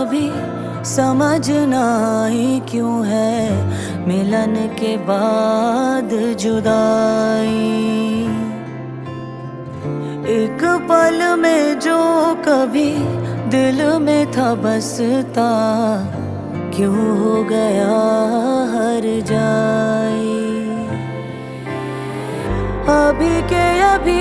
कभी समझना ही क्यों है मिलन के बाद जुदाई। एक पल में जो कभी दिल में था बसता क्यों हो गया हर जाई। अभी के अभी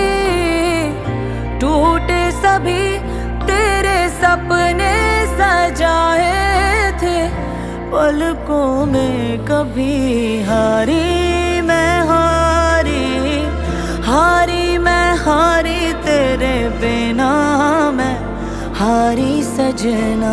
टूटे सभी तेरे सपने सजाए थे, पलकों में कभी हारी मैं हारी, हारी मैं हारी तेरे बिना मैं हारी सजना।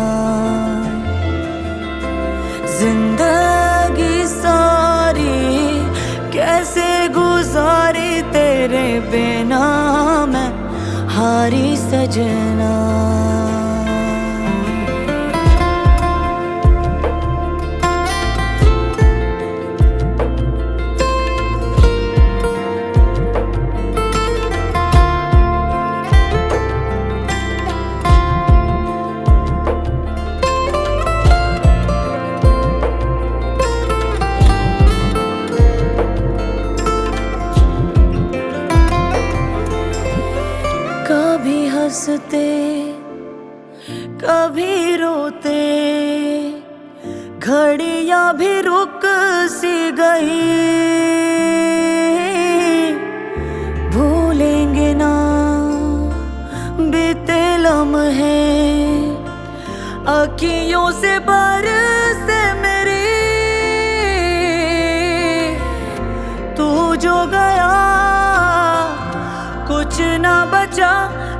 जिंदगी सारी कैसे गुजारी तेरे बिना मैं हारी सजना। कभी हंसते कभी रोते, घड़ियां भी रुक सी गई। भूलेंगे ना बीते लम्हे, अखियों से बरसे मेरी। तू जो गया कुछ ना बचा